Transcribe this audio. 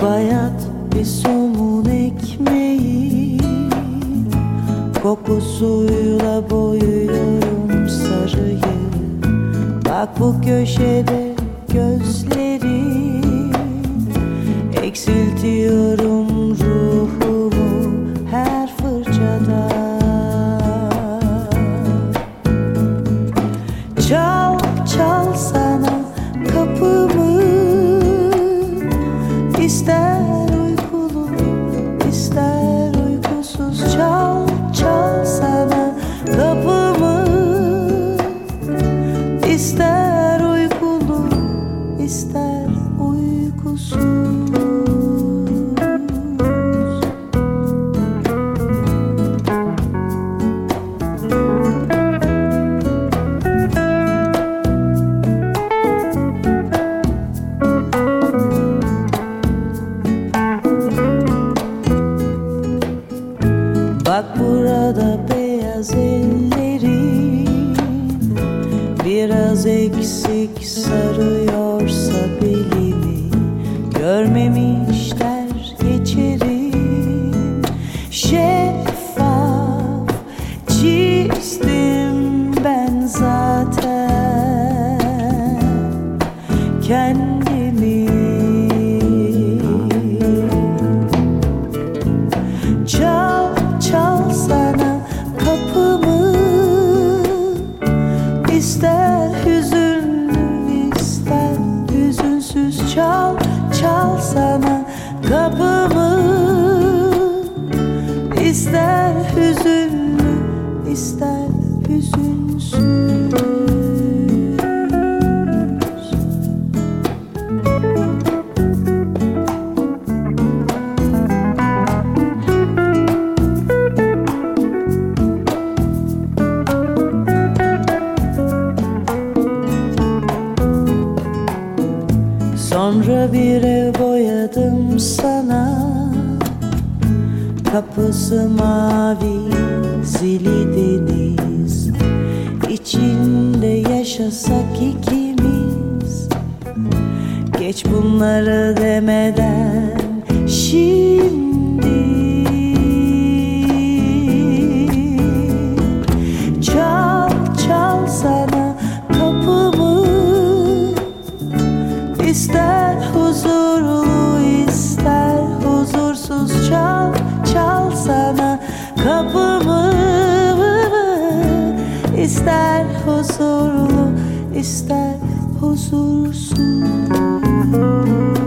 Bayat bir somun ekmeği kokusuyla boyuyorum sarıyı. Bak bu köşede gözlerim, eksiltiyorum ruhumu her fırçada. Çal çal sana kapımı, İster uykulu, ister uykusuz. Çal çal sana kapımı, İster uykulu, ister uykusuz. Bak burada beyaz ellerin biraz eksik sarıyorsa belimi, görmemişler geçerim. Şeffaf çizdim ben zaten kendimi. Çal çal sana kapımı, İster hüzünlü, ister hüzünsüz. Çal çal sana kapımı, İster hüzünlü, ister hüzünsüz. Sonra bir ev boyadım sana, kapısı mavi, zili deniz. İçinde yaşasak ikimiz, geç bunları demeden şimdi. Çal çal sana kapımı, İster huzurlu, ister huzursuz. Çal çal sana kapımı, İster huzurlu, ister huzursuz.